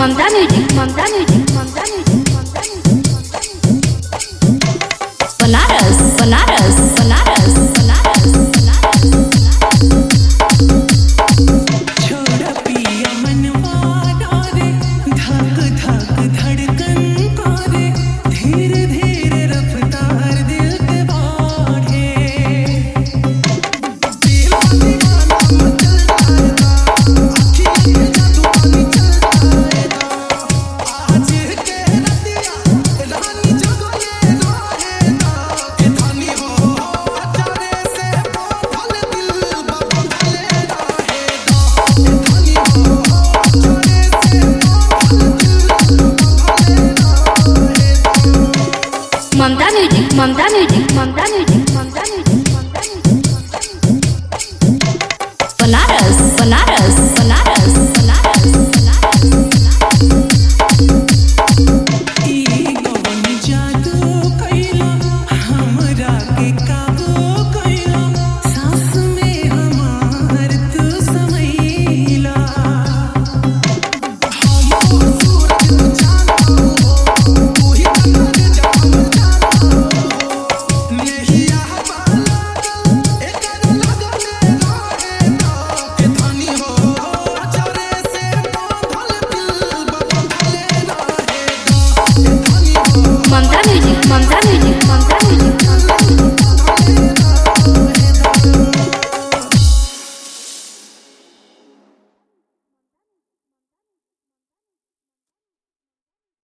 ममता music Mamta music Mamta music Banaras Banaras Banaras Banaras छोड़ा पिया मनवा रे धक धक धड़कन करे धीरे धीरे रफ्तार दिल के बढ़े दिल दीवाना मचल जाएगा आँखियों में जादू पानी चल जाएगा आज के रतिया रानी जगले रहेगा के धानी हो अचारे से बोल दिल बबले रहेगा Mamta music Mamta music Mamta music Mamta music Banaras Banaras Banaras Banaras ई कवन जादू कइला हमरा के काबू कइला सांस में हमार तू समैला हम सूरज तू चांद हो तू ही कमर जब जाना हो नहीं हवाला एकर लगले रहेगा के धानी हो अचारे से बोल दिल बबले रहेगा के धानी हो Mamta music Mamta music Mamta music